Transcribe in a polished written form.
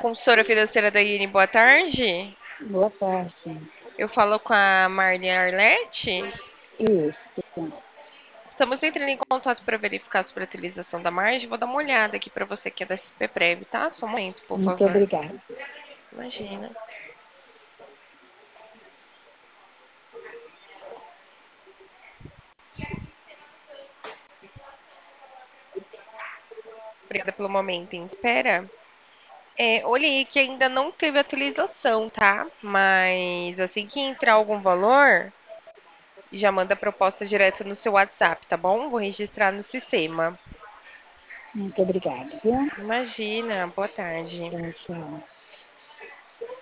Consultora financeira da INE, boa tarde. Boa tarde. Eu falo com a Marli Arlete. Isso. Estamos entrando em contato para verificar sobre a utilização da margem. Vou dar uma olhada aqui para você que é da SP Prev, tá? Só um momento, por Muito favor. obrigada. Imagina. Obrigada pelo momento em espera. Olhei que ainda não teve atualização, tá? Mas assim que entrar algum valor, já manda a proposta direto no seu WhatsApp, tá bom? Vou registrar no sistema. Muito obrigada, viu? Imagina, boa tarde. Tchau, tchau.